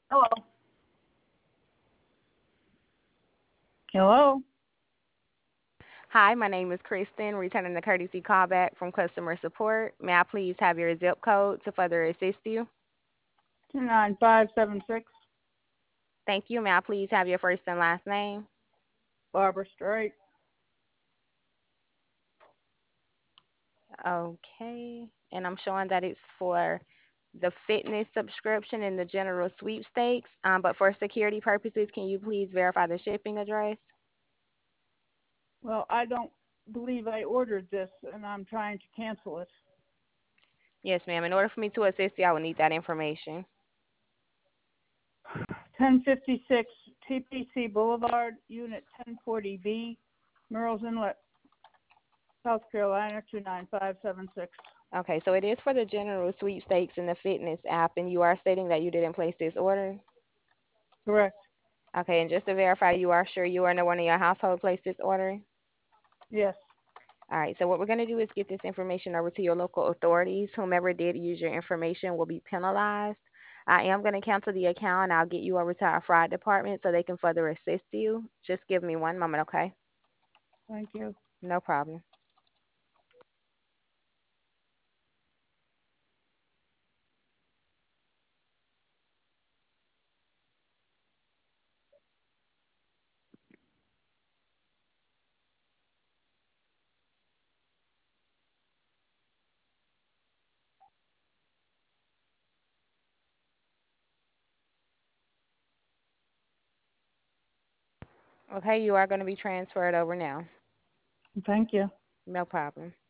Hello. Hello. Hi, my name is Kristen, returning the courtesy callback from customer support. May I please have your zip code to further assist you? 29576. Thank you. May I please have your first and last name? Barbara Straight. Okay. And I'm showing that it's for the fitness subscription and the general sweepstakes. But for security purposes, can you please verify the shipping address? Well, I don't believe I ordered this, and I'm trying to cancel it. Yes, ma'am. In order for me to assist you, I will need that information. 1056 TPC Boulevard, Unit 1040B, Merle's Inlet, South Carolina 29576. Okay, so it is for the general sweepstakes and the fitness app, and you are stating that you didn't place this order? Correct. Okay, and just to verify, you are sure you are no one in your household placed this order? Yes. All right, so what we're going to do is get this information over to your local authorities. Whomever did use your information will be penalized. I am going to cancel the account and I'll get you over to our fraud department so they can further assist you. Just give me one moment, okay? Thank you. No problem. Okay, you are going to be transferred over now. Thank you. No problem.